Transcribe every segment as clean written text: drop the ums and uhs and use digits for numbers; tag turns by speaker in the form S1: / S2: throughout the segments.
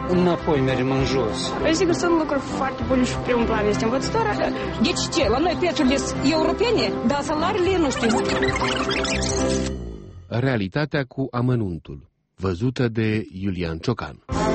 S1: înapoi mergem în jos.
S2: Sigur, sunt lucruri foarte bune și primul plan este învățătoarea.
S3: Deci ce? La noi prețurile sunt europene, dar salariile nu știu.
S4: Realitatea cu amănuntul, văzută de Iulian Ciocan.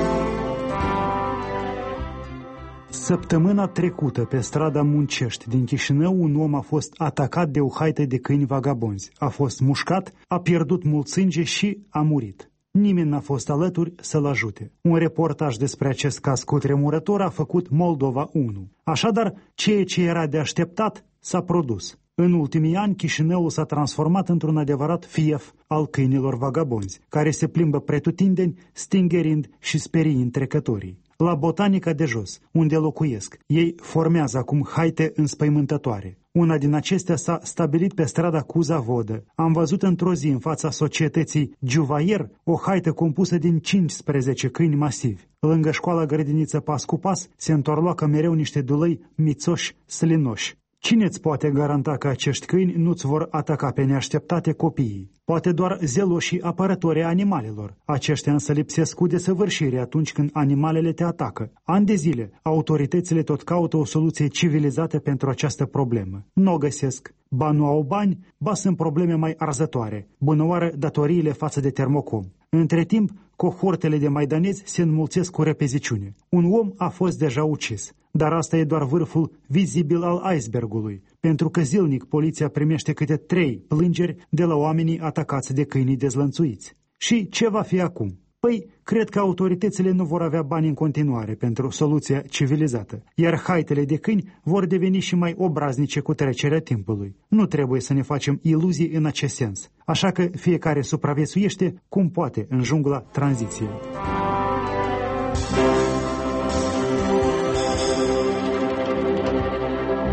S5: Săptămâna trecută, pe strada Muncești din Chișinău, un om a fost atacat de o haită de câini vagabonzi. A fost mușcat, a pierdut mult sânge și a murit. Nimeni n-a fost alături să-l ajute. Un reportaj despre acest caz cutremurător a făcut Moldova 1. Așadar, ceea ce era de așteptat s-a produs. În ultimii ani, Chișinăul s-a transformat într-un adevărat fief al câinilor vagabonzi, care se plimbă pretutindeni, stingerind și speriind trecătorii. La Botanica de Jos, unde locuiesc, ei formează acum haite înspăimântătoare. Una din acestea s-a stabilit pe strada Cuza Vodă. Am văzut într-o zi în fața societății Juvaier o haită compusă din 15 câini masivi. Lângă școala grădiniță pas cu pas se întorloacă mereu niște dulăi mițoși, slinoși. Cine îți poate garanta că acești câini nu-ți vor ataca pe neașteptate copiii? Poate doar zeloșii apărători animalelor. Aceștia însă lipsesc cu desăvârșire atunci când animalele te atacă. Ani de zile, autoritățile tot caută o soluție civilizată pentru această problemă. Nu o găsesc. Ba nu au bani, ba sunt probleme mai arzătoare. Bunăoară datoriile față de Termocom. Între timp, cohortele de maidanezi se înmulțesc cu repeziciune. Un om a fost deja ucis. Dar asta e doar vârful vizibil al icebergului, pentru că zilnic poliția primește câte 3 plângeri de la oamenii atacați de câinii dezlănțuiți. Și ce va fi acum? Păi, cred că autoritățile nu vor avea bani în continuare pentru soluția civilizată, iar haitele de câini vor deveni și mai obraznice cu trecerea timpului. Nu trebuie să ne facem iluzii în acest sens, așa că fiecare supraviețuiește cum poate în jungla tranziției.